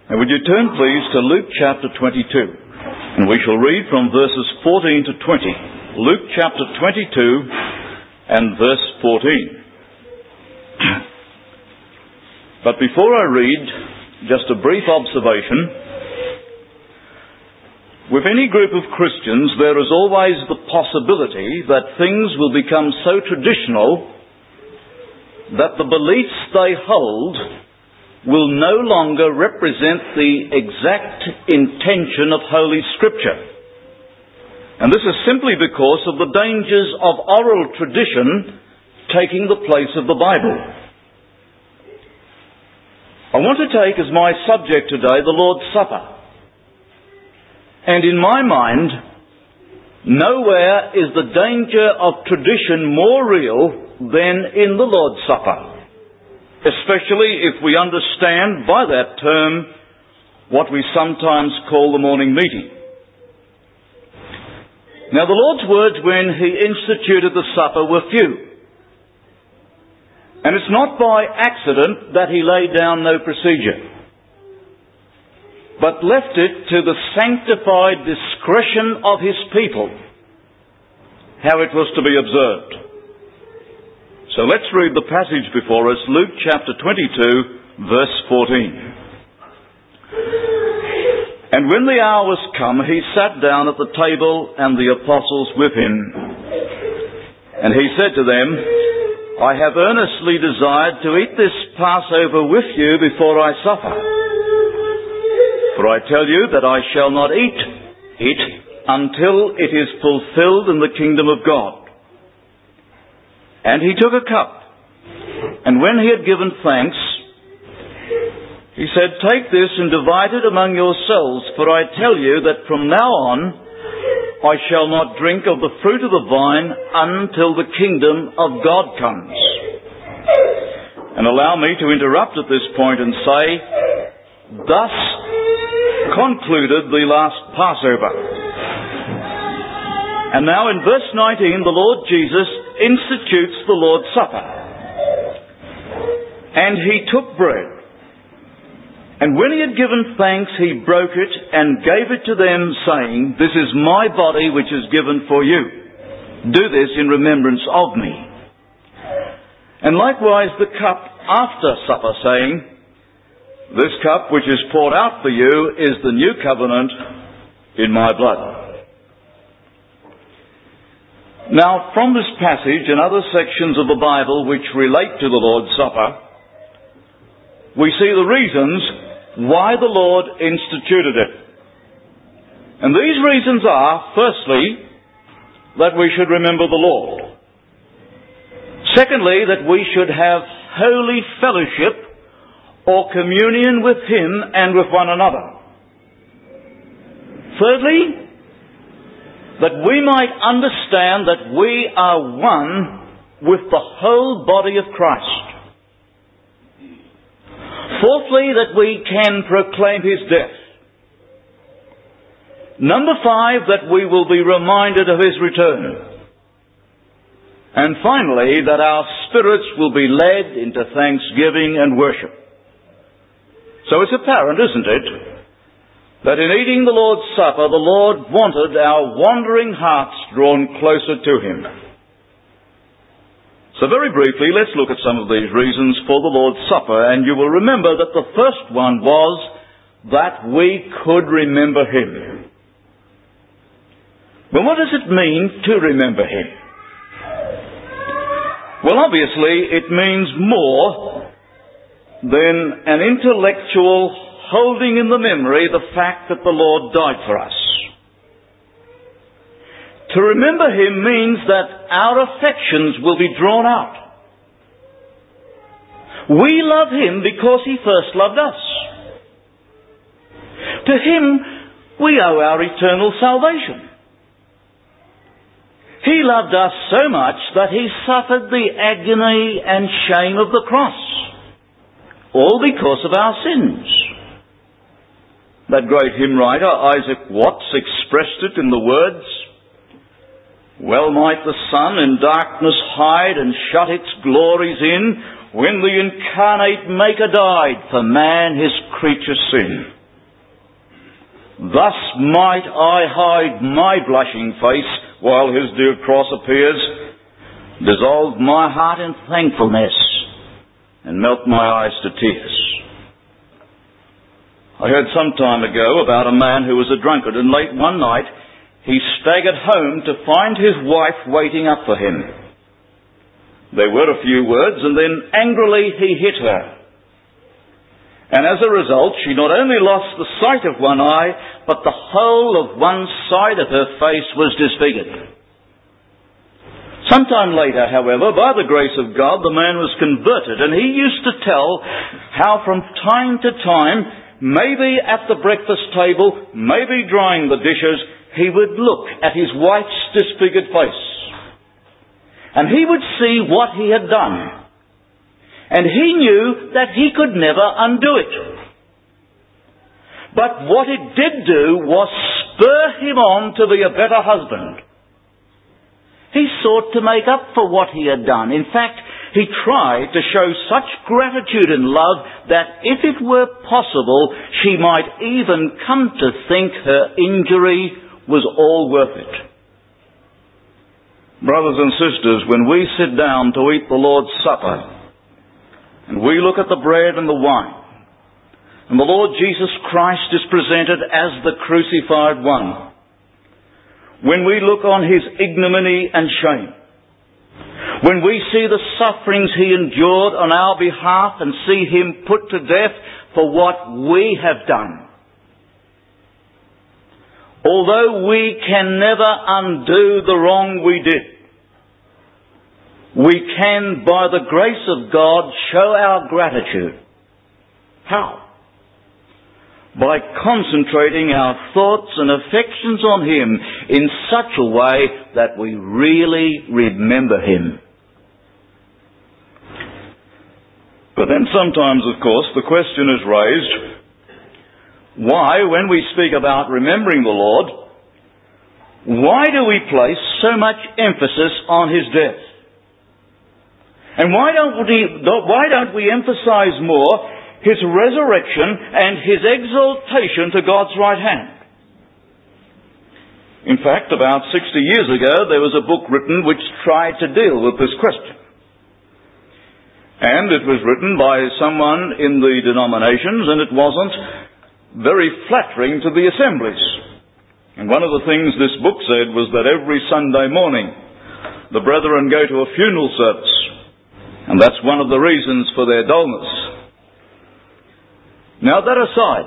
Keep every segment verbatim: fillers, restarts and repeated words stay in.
Now would you turn please to Luke chapter twenty-two, and we shall read from verses fourteen to twenty. Luke chapter twenty-two and verse fourteen. But before I read, just a brief observation. With any group of Christians, there is always the possibility that things will become so traditional that the beliefs they hold will no longer represent the exact intention of Holy Scripture. And this is simply because of the dangers of oral tradition taking the place of the Bible. I want to take as my subject today the Lord's Supper. And in my mind, nowhere is the danger of tradition more real than in the Lord's Supper. Especially if we understand by that term what we sometimes call the morning meeting. Now the Lord's words when He instituted the supper were few. And it's not by accident that He laid down no procedure, but left it to the sanctified discretion of His people how it was to be observed. So let's read the passage before us, Luke chapter twenty-two, verse fourteen. And when the hour was come, He sat down at the table, and the apostles with Him. And He said to them, I have earnestly desired to eat this Passover with you before I suffer. For I tell you that I shall not eat it until it is fulfilled in the kingdom of God. And He took a cup, and when He had given thanks, He said, Take this and divide it among yourselves, for I tell you that from now on I shall not drink of the fruit of the vine until the kingdom of God comes. And allow me to interrupt at this point and say, thus concluded the last Passover. And now in verse nineteen, the Lord Jesus institutes the Lord's Supper. And He took bread. And when He had given thanks, He broke it and gave it to them, saying, This is my body which is given for you. Do this in remembrance of me. And likewise the cup after supper, saying, This cup which is poured out for you is the new covenant in my blood. Now, from this passage and other sections of the Bible which relate to the Lord's Supper, we see the reasons why the Lord instituted it. And these reasons are, firstly, that we should remember the Lord. Secondly, that we should have holy fellowship or communion with Him and with one another. Thirdly, that we might understand that we are one with the whole body of Christ. Fourthly, that we can proclaim His death. Number five, that we will be reminded of His return. And finally, that our spirits will be led into thanksgiving and worship. So it's apparent, isn't it, that in eating the Lord's Supper, the Lord wanted our wandering hearts drawn closer to Him. So very briefly, let's look at some of these reasons for the Lord's Supper, and you will remember that the first one was that we could remember Him. Well, what does it mean to remember Him? Well, obviously, it means more than an intellectual holding in the memory the fact that the Lord died for us. To remember Him means that our affections will be drawn out. We love Him because He first loved us. To Him we owe our eternal salvation. He loved us so much that He suffered the agony and shame of the cross, all because of our sins. That great hymn writer, Isaac Watts, expressed it in the words, Well might the sun in darkness hide and shut its glories in, when the incarnate Maker died for man his creature sin. Thus might I hide my blushing face while his dear cross appears, dissolve my heart in thankfulness, and melt my eyes to tears. I heard some time ago about a man who was a drunkard, and late one night he staggered home to find his wife waiting up for him. There were a few words, and then angrily he hit her. And as a result, she not only lost the sight of one eye, but the whole of one side of her face was disfigured. Sometime later, however, by the grace of God, the man was converted, and he used to tell how from time to time, maybe at the breakfast table, maybe drying the dishes, he would look at his wife's disfigured face. And he would see what he had done. And he knew that he could never undo it. But what it did do was spur him on to be a better husband. He sought to make up for what he had done. In fact, he tried to show such gratitude and love that if it were possible, she might even come to think her injury was all worth it. Brothers and sisters, when we sit down to eat the Lord's Supper, and we look at the bread and the wine, and the Lord Jesus Christ is presented as the crucified one, when we look on his ignominy and shame, when we see the sufferings he endured on our behalf and see him put to death for what we have done, although we can never undo the wrong we did, we can, by the grace of God, show our gratitude. How? By concentrating our thoughts and affections on him in such a way that we really remember him. But then sometimes, of course, the question is raised, why, when we speak about remembering the Lord, why do we place so much emphasis on his death? And why don't we, why don't we emphasize more his resurrection and his exaltation to God's right hand? In fact, about sixty years ago, there was a book written which tried to deal with this question. And it was written by someone in the denominations, and it wasn't very flattering to the assemblies. And one of the things this book said was that every Sunday morning the brethren go to a funeral service, and that's one of the reasons for their dullness. Now, that aside,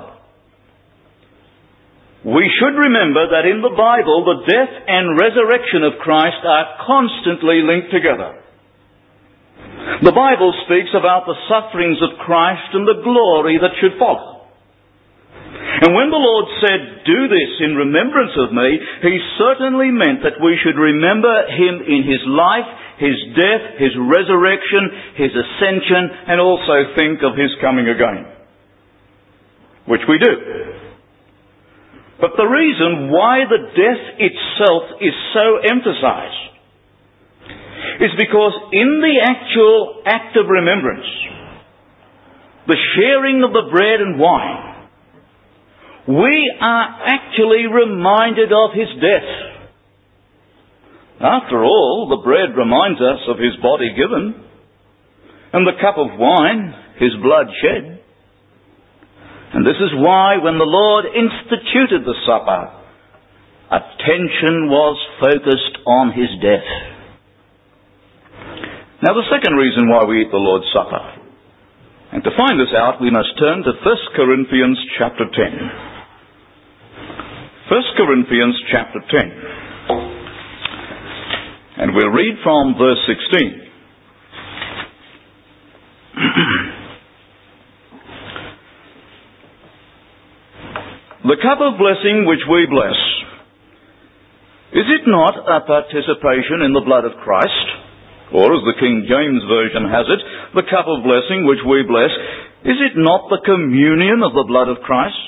we should remember that in the Bible the death and resurrection of Christ are constantly linked together. The Bible speaks about the sufferings of Christ and the glory that should follow. And when the Lord said, "Do this in remembrance of me," he certainly meant that we should remember him in his life, his death, his resurrection, his ascension, and also think of his coming again. Which we do. But the reason why the death itself is so emphasized is because in the actual act of remembrance, the sharing of the bread and wine, we are actually reminded of his death. After all, the bread reminds us of his body given, and the cup of wine, his blood shed. And this is why when the Lord instituted the supper, attention was focused on his death. Now, the second reason why we eat the Lord's Supper, and to find this out, we must turn to First Corinthians chapter ten. First Corinthians chapter ten. And we'll read from verse sixteen. The cup of blessing which we bless, is it not a participation in the blood of Christ? Or, as the King James Version has it, the cup of blessing which we bless, is it not the communion of the blood of Christ?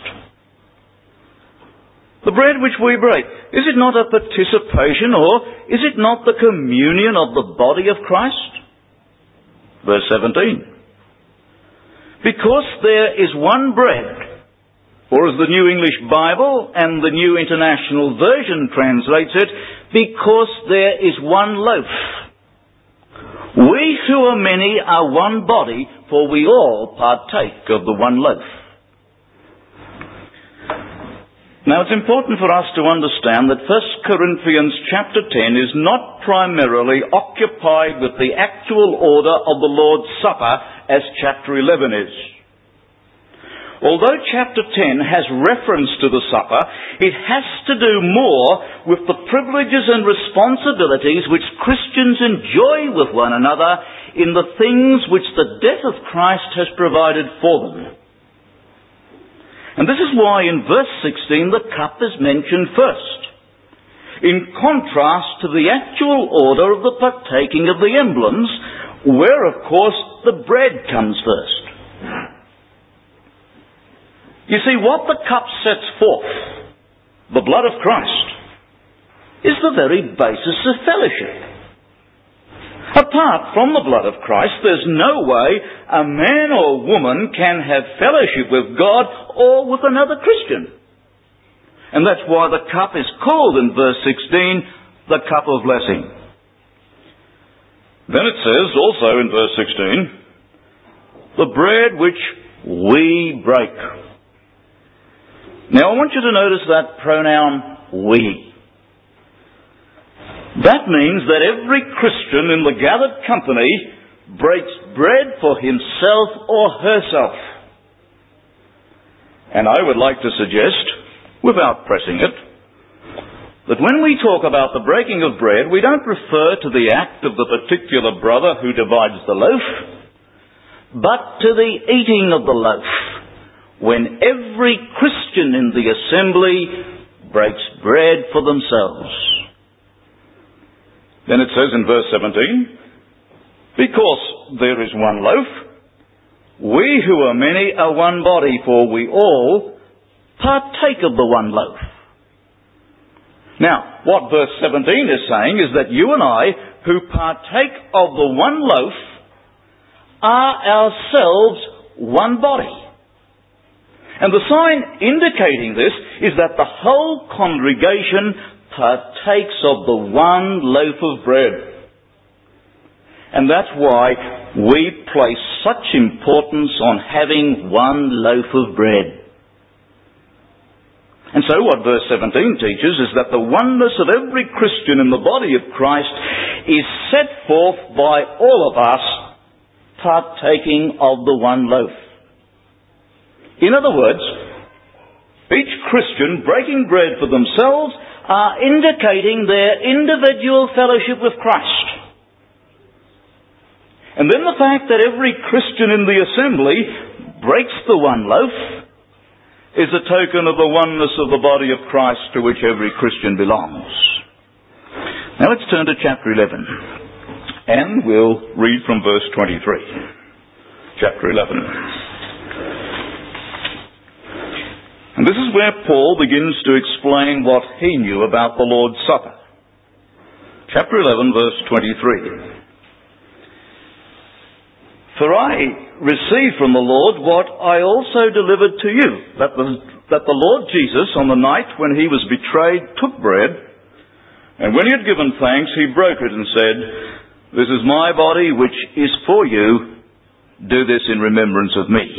The bread which we break, is it not a participation, or is it not the communion of the body of Christ? Verse seventeen. Because there is one bread, or as the New English Bible and the New International Version translates it, because there is one loaf. We who are many are one body, for we all partake of the one loaf. Now it's important for us to understand that First Corinthians chapter ten is not primarily occupied with the actual order of the Lord's Supper as chapter eleven is. Although chapter ten has reference to the supper, it has to do more with the privileges and responsibilities which Christians enjoy with one another in the things which the death of Christ has provided for them. And this is why in verse sixteen the cup is mentioned first, in contrast to the actual order of the partaking of the emblems, where of course the bread comes first. You see, what the cup sets forth, the blood of Christ, is the very basis of fellowship. Apart from the blood of Christ, there's no way a man or woman can have fellowship with God or with another Christian. And that's why the cup is called in verse sixteen, the cup of blessing. Then it says also in verse sixteen, the bread which we break. Now I want you to notice that pronoun we. That means that every Christian in the gathered company breaks bread for himself or herself. And I would like to suggest, without pressing it, that when we talk about the breaking of bread, we don't refer to the act of the particular brother who divides the loaf, but to the eating of the loaf, when every Christian in the assembly breaks bread for themselves. Then it says in verse seventeen, because there is one loaf, we who are many are one body, for we all partake of the one loaf. Now, what verse seventeen is saying is that you and I, who partake of the one loaf, are ourselves one body. And the sign indicating this is that the whole congregation partakes of the one loaf of bread. And that's why we place such importance on having one loaf of bread. And so what verse seventeen teaches is that the oneness of every Christian in the body of Christ is set forth by all of us partaking of the one loaf. In other words, each Christian breaking bread for themselves are indicating their individual fellowship with Christ. And then the fact that every Christian in the assembly breaks the one loaf is a token of the oneness of the body of Christ to which every Christian belongs. Now let's turn to chapter eleven, and we'll read from verse twenty-three. Chapter eleven. And this is where Paul begins to explain what he knew about the Lord's Supper. Chapter eleven, verse twenty-three. For I received from the Lord what I also delivered to you, that the, that the Lord Jesus, on the night when he was betrayed, took bread, and when he had given thanks, he broke it and said, "This is my body which is for you. Do this in remembrance of me."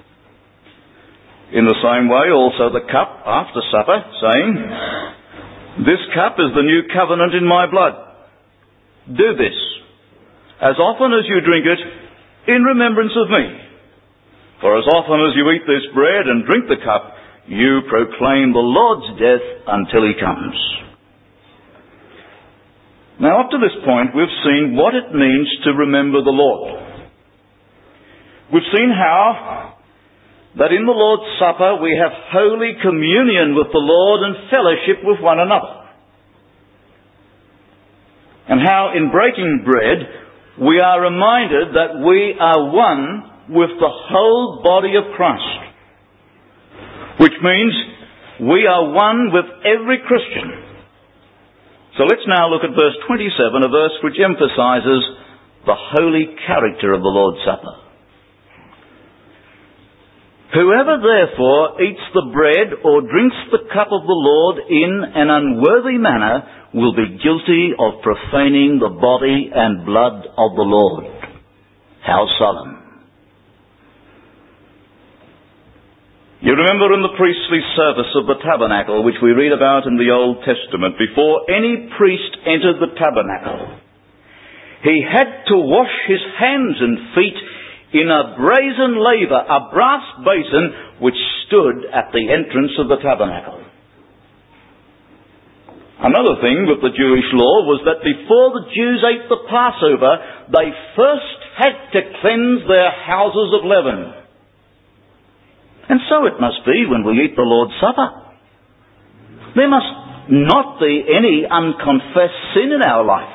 In the same way also the cup after supper, saying, "This cup is the new covenant in my blood. Do this, as often as you drink it, in remembrance of me. For as often as you eat this bread and drink the cup, you proclaim the Lord's death until he comes." Now up to this point we've seen what it means to remember the Lord. We've seen how that in the Lord's Supper we have holy communion with the Lord and fellowship with one another. And how in breaking bread we are reminded that we are one with the whole body of Christ. Which means we are one with every Christian. So let's now look at verse twenty-seven, a verse which emphasizes the holy character of the Lord's Supper. Whoever therefore eats the bread or drinks the cup of the Lord in an unworthy manner will be guilty of profaning the body and blood of the Lord. How solemn. You remember in the priestly service of the tabernacle, which we read about in the Old Testament, before any priest entered the tabernacle, he had to wash his hands and feet in a brazen laver, a brass basin which stood at the entrance of the tabernacle. Another thing with the Jewish law was that before the Jews ate the Passover, they first had to cleanse their houses of leaven. And so it must be when we eat the Lord's Supper. There must not be any unconfessed sin in our life.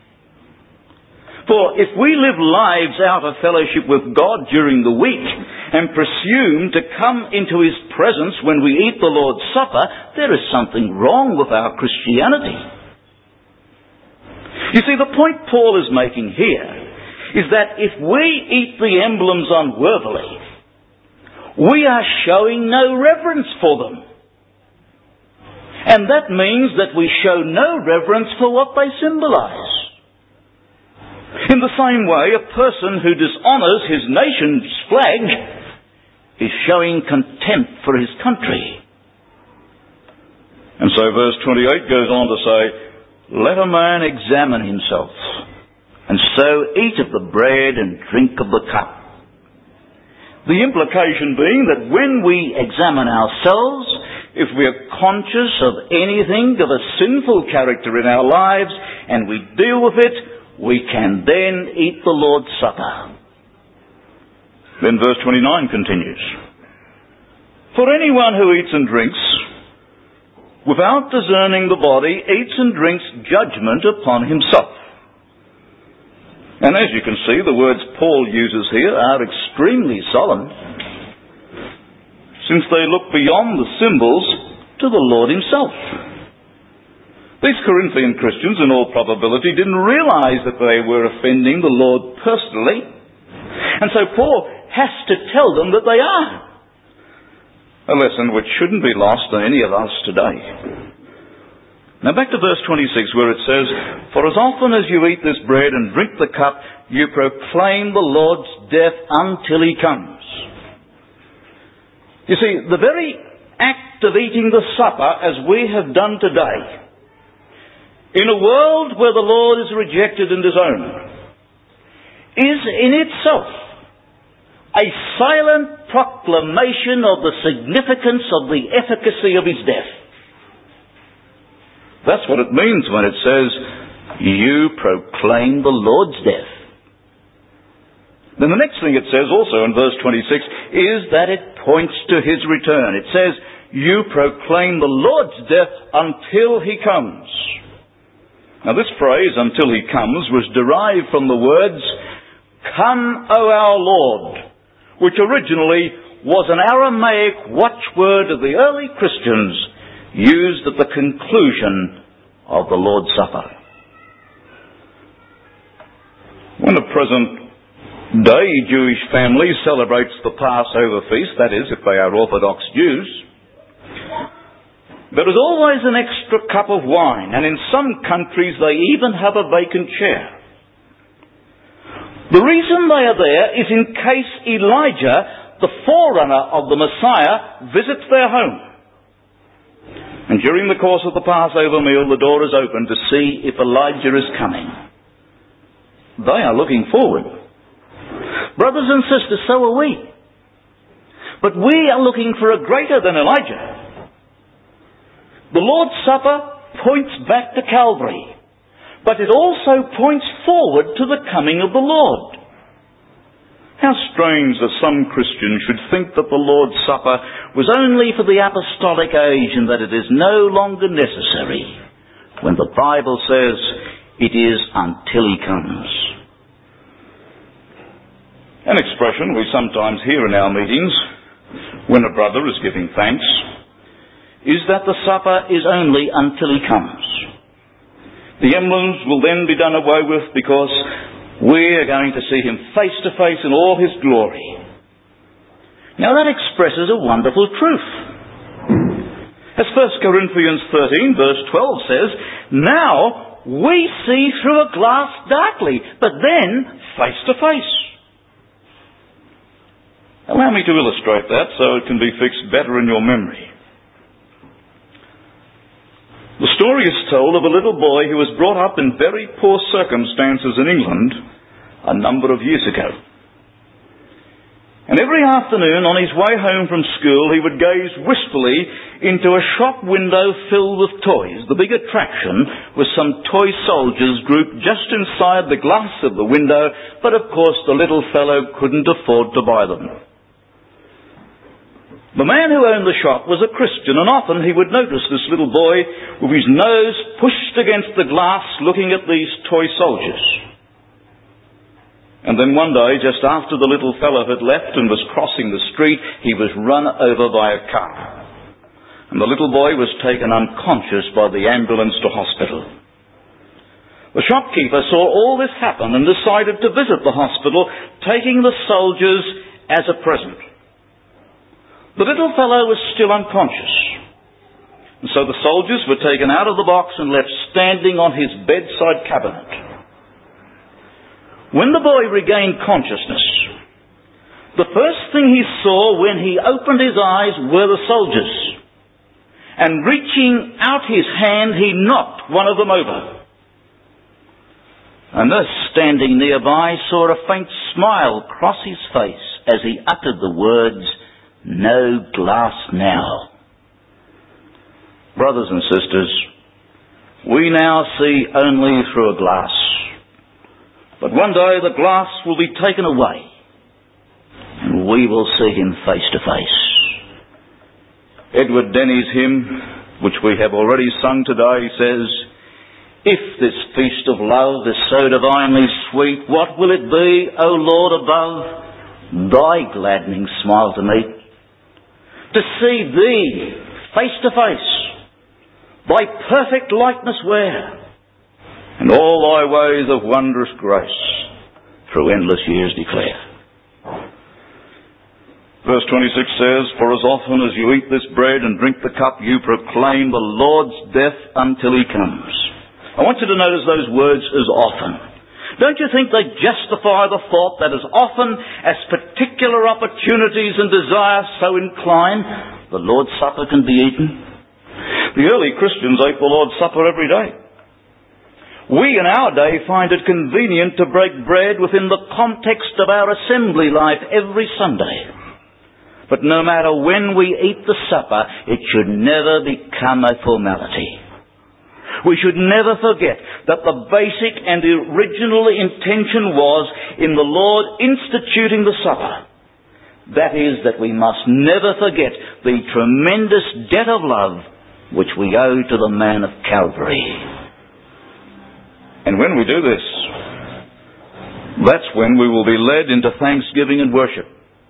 For if we live lives out of fellowship with God during the week and presume to come into His presence when we eat the Lord's Supper, there is something wrong with our Christianity. You see, the point Paul is making here is that if we eat the emblems unworthily, we are showing no reverence for them. And that means that we show no reverence for what they symbolize. In the same way, a person who dishonors his nation's flag is showing contempt for his country. And so verse twenty-eight goes on to say, "Let a man examine himself, and so eat of the bread and drink of the cup." The implication being that when we examine ourselves, if we are conscious of anything of a sinful character in our lives, and we deal with it, we can then eat the Lord's Supper. Then verse twenty-nine continues, "For anyone who eats and drinks, without discerning the body, eats and drinks judgment upon himself." And as you can see, the words Paul uses here are extremely solemn, since they look beyond the symbols to the Lord Himself. These Corinthian Christians, in all probability, didn't realize that they were offending the Lord personally, and so Paul has to tell them that they are. A lesson which shouldn't be lost on any of us today. Now back to verse twenty-six, where it says, "For as often as you eat this bread and drink the cup, you proclaim the Lord's death until He comes." You see, the very act of eating the supper, as we have done today, in a world where the Lord is rejected and disowned, is in itself a silent proclamation of the significance of the efficacy of His death. That's what it means when it says, "You proclaim the Lord's death." Then the next thing it says also in verse twenty-six is that it points to His return. It says, "You proclaim the Lord's death until He comes." Now this phrase, "until He comes," was derived from the words, "Come, O our Lord," which originally was an Aramaic watchword of the early Christians used at the conclusion of the Lord's Supper. When a present day Jewish family celebrates the Passover feast, that is, if they are Orthodox Jews, there is always an extra cup of wine, and in some countries they even have a vacant chair. The reason they are there is in case Elijah, the forerunner of the Messiah, visits their home. And during the course of the Passover meal, the door is open to see if Elijah is coming. They are looking forward. Brothers and sisters, so are we. But we are looking for a greater than Elijah. The Lord's Supper points back to Calvary, but it also points forward to the coming of the Lord. How strange that some Christians should think that the Lord's Supper was only for the apostolic age and that it is no longer necessary, when the Bible says it is until He comes. An expression we sometimes hear in our meetings when a brother is giving thanks is that the supper is only until He comes. The emblems will then be done away with because We are going to see him face to face in all his glory. Now that expresses a wonderful truth. As First Corinthians thirteen verse twelve says, now we see through a glass darkly, but then face to face. Allow me to illustrate that so it can be fixed better in your memory. The story is told of a little boy who was brought up in very poor circumstances in England a number of years ago. And every afternoon on his way home from school he would gaze wistfully into a shop window filled with toys. The big attraction was some toy soldiers grouped just inside the glass of the window, but of course the little fellow couldn't afford to buy them. The man who owned the shop was a Christian, and often he would notice this little boy with his nose pushed against the glass looking at these toy soldiers. And then one day, just after the little fellow had left and was crossing the street, he was run over by a car. And the little boy was taken unconscious by the ambulance to hospital. The shopkeeper saw all this happen and decided to visit the hospital, taking the soldiers as a present. The little fellow was still unconscious. And so the soldiers were taken out of the box and left standing on his bedside cabinet. When the boy regained consciousness, the first thing he saw when he opened his eyes were the soldiers. And reaching out his hand, he knocked one of them over. A nurse standing nearby saw a faint smile cross his face as he uttered the words, "No glass now." Brothers and sisters, we now see only through a glass. But one day the glass will be taken away and we will see him face to face. Edward Denny's hymn, which we have already sung today, says, "If this feast of love is so divinely sweet, what will it be, O Lord above, thy gladdening smile to meet? To see thee face to face, thy perfect likeness wear, and all thy ways of wondrous grace through endless years declare." Verse twenty-six says, "For as often as you eat this bread and drink the cup, you proclaim the Lord's death until he comes." I want you to notice those words, "as often." Don't you think they justify the thought that as often as particular opportunities and desires so incline, the Lord's Supper can be eaten? The early Christians ate the Lord's Supper every day. We in our day find it convenient to break bread within the context of our assembly life every Sunday. But no matter when we eat the supper, it should never become a formality. We should never forget that the basic and original intention was in the Lord instituting the supper. That is, that we must never forget the tremendous debt of love which we owe to the man of Calvary. And when we do this, that's when we will be led into thanksgiving and worship.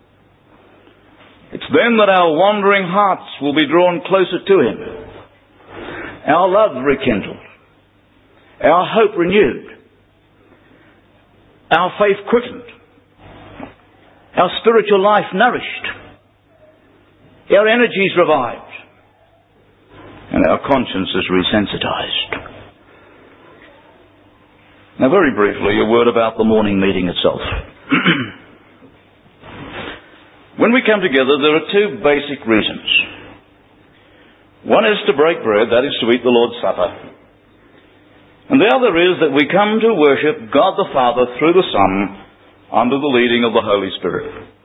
It's then that our wandering hearts will be drawn closer to him, our love rekindled, our hope renewed, our faith quickened, our spiritual life nourished, our energies revived, and our consciences resensitized. Now, very briefly, a word about the morning meeting itself. When we come together, there are two basic reasons. One is to break bread, that is to eat the Lord's Supper. And the other is that we come to worship God the Father through the Son under the leading of the Holy Spirit.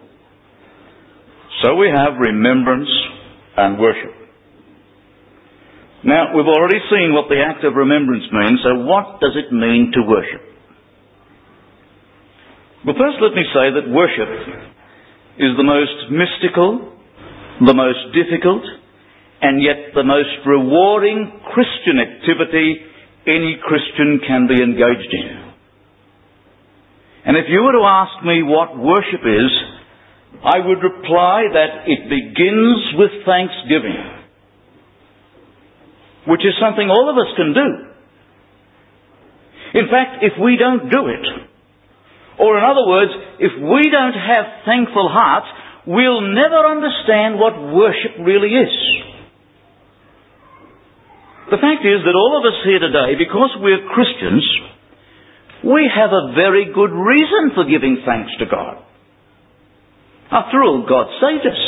So we have remembrance and worship. Now, we've already seen what the act of remembrance means, so what does it mean to worship? Well, first let me say that worship is the most mystical, the most difficult, and yet the most rewarding Christian activity any Christian can be engaged in. And if you were to ask me what worship is, I would reply that it begins with thanksgiving, which is something all of us can do. In fact, if we don't do it, Or in other words, if we don't have thankful hearts, we'll never understand what worship really is. The fact is that all of us here today, because we're Christians, we have a very good reason for giving thanks to God. After all, God saved us.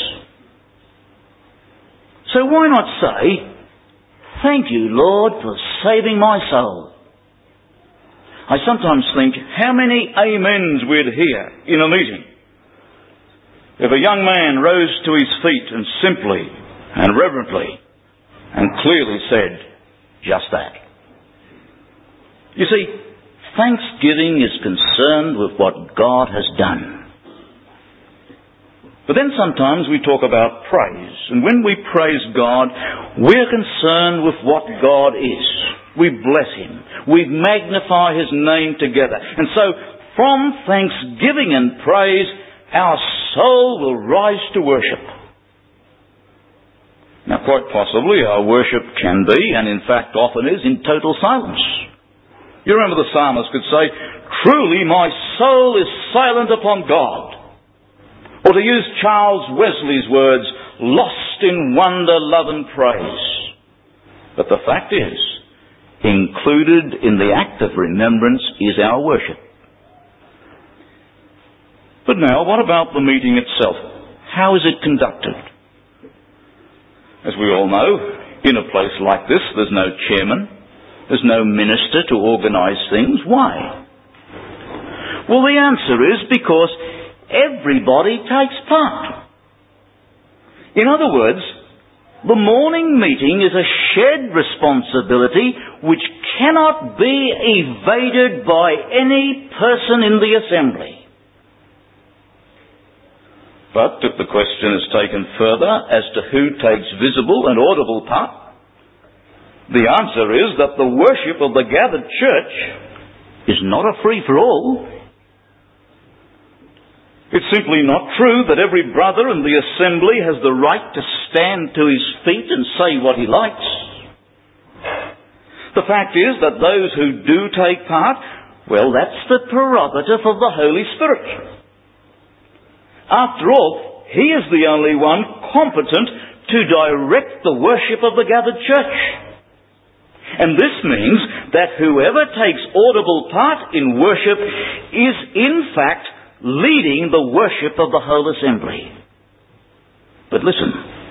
So why not say, "Thank you, Lord, for saving my soul"? I sometimes think how many amens we'd hear in a meeting if a young man rose to his feet and simply and reverently and clearly said just that. You see, thanksgiving is concerned with what God has done. But then sometimes we talk about praise. And when we praise God, we're concerned with what God is. We bless Him. We magnify His name together. And so, from thanksgiving and praise, our soul will rise to worship. Now, quite possibly, our worship can be, and in fact often is, in total silence. You remember the psalmist could say, "Truly my soul is silent upon God." Or to use Charles Wesley's words, "lost in wonder, love and praise." But the fact is, included in the act of remembrance is our worship. But now, what about the meeting itself? How is it conducted? As we all know, in a place like this, there's no chairman, there's no minister to organise things. Why? Well, the answer is because everybody takes part. In other words, the morning meeting is a shared responsibility which cannot be evaded by any person in the assembly. But if the question is taken further as to who takes visible and audible part, the answer is that the worship of the gathered church is not a free-for-all. It's simply not true that every brother in the assembly has the right to stand to his feet and say what he likes. The fact is that those who do take part, well, that's the prerogative of the Holy Spirit. After all, He is the only one competent to direct the worship of the gathered church. And this means that whoever takes audible part in worship is in fact leading the worship of the whole assembly. But listen,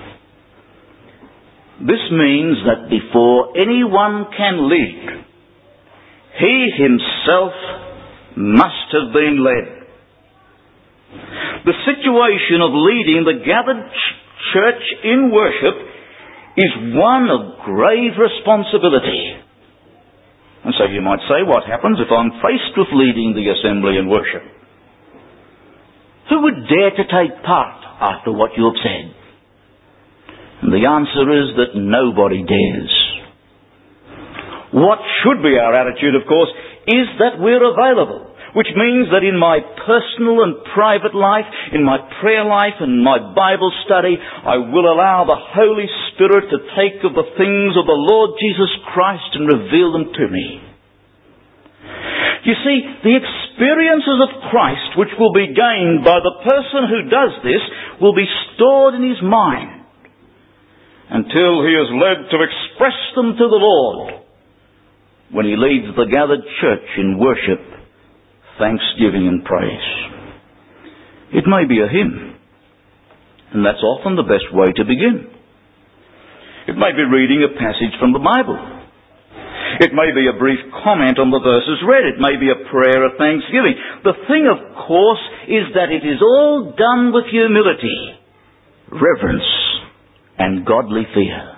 this means that before anyone can lead, he himself must have been led. The situation of leading the gathered ch- church in worship is one of grave responsibility. And so you might say, what happens if I'm faced with leading the assembly in worship? Who would dare to take part after what you have said? And the answer is that nobody dares. What should be our attitude, of course, is that we're available. Which means that in my personal and private life, in my prayer life and my Bible study, I will allow the Holy Spirit to take of the things of the Lord Jesus Christ and reveal them to me. You see, the experiences of Christ which will be gained by the person who does this will be stored in his mind until he is led to express them to the Lord when he leads the gathered church in worship, thanksgiving and praise. It may be a hymn, and that's often the best way to begin. It may be reading a passage from the Bible. It may be a brief comment on the verses read. It may be a prayer of thanksgiving. The thing, of course, is that it is all done with humility, reverence, and godly fear.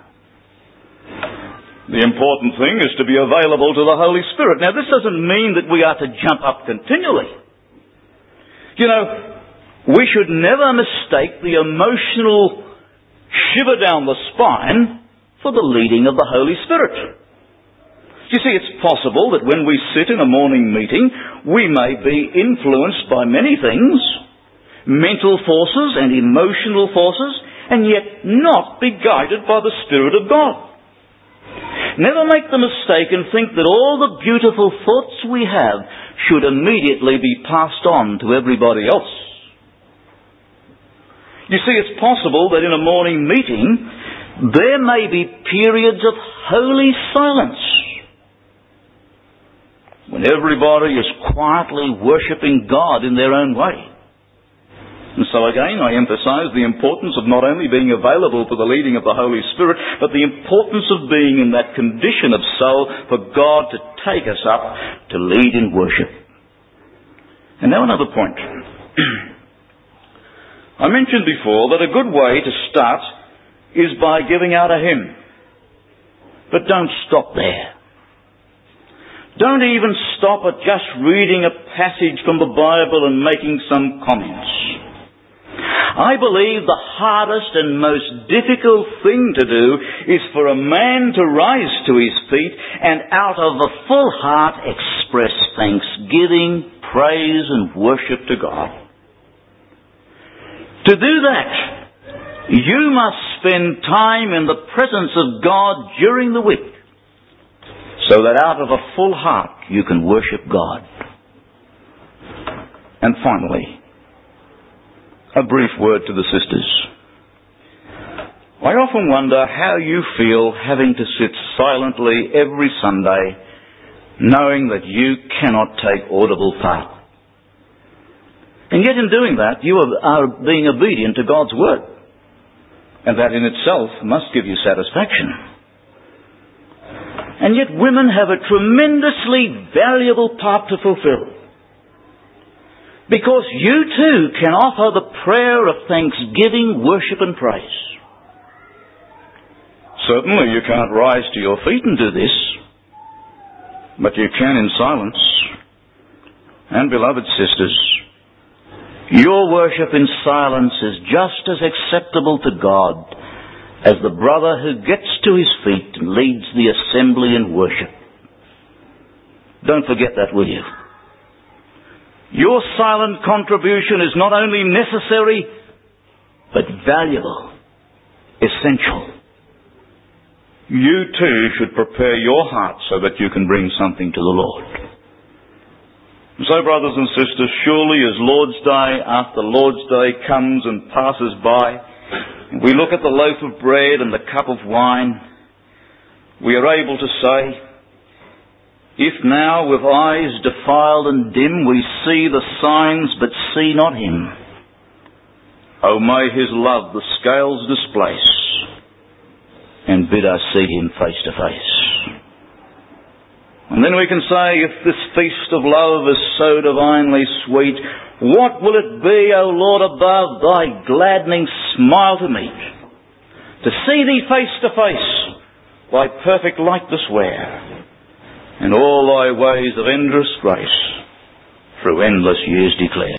The important thing is to be available to the Holy Spirit. Now, this doesn't mean that we are to jump up continually. You know, we should never mistake the emotional shiver down the spine for the leading of the Holy Spirit. You see, it's possible that when we sit in a morning meeting, we may be influenced by many things, mental forces and emotional forces, and yet not be guided by the Spirit of God. Never make the mistake and think that all the beautiful thoughts we have should immediately be passed on to everybody else. You see, it's possible that in a morning meeting there may be periods of holy silence, when everybody is quietly worshipping God in their own way. And so again, I emphasize the importance of not only being available for the leading of the Holy Spirit, but the importance of being in that condition of soul for God to take us up to lead in worship. And now another point. I mentioned before that a good way to start is by giving out a hymn. But don't stop there. Don't even stop at just reading a passage from the Bible and making some comments. I believe the hardest and most difficult thing to do is for a man to rise to his feet and out of a full heart express thanksgiving, praise and worship to God. To do that, you must spend time in the presence of God during the week, so that out of a full heart you can worship God. And finally, a brief word to the sisters. I often wonder how you feel having to sit silently every Sunday, knowing that you cannot take audible part. And yet in doing that, you are being obedient to God's word. And that in itself must give you satisfaction. And yet women have a tremendously valuable part to fulfill. Because you too can offer the prayer of thanksgiving, worship and praise. Certainly you can't rise to your feet and do this, but you can in silence. And beloved sisters, your worship in silence is just as acceptable to God as the brother who gets to his feet and leads the assembly in worship. Don't forget that, will you? Your silent contribution is not only necessary, but valuable, essential. You too should prepare your heart so that you can bring something to the Lord. And so, brothers and sisters, surely as Lord's Day after Lord's Day comes and passes by, and we look at the loaf of bread and the cup of wine, we are able to say, if now with eyes defiled and dim we see the signs but see not him, oh may his love the scales displace and bid us see him face to face. And then we can say, if this feast of love is so divinely sweet, what will it be, O Lord above, thy gladdening smile to meet? To see thee face to face, thy perfect likeness wear, and all thy ways of endless grace through endless years declare.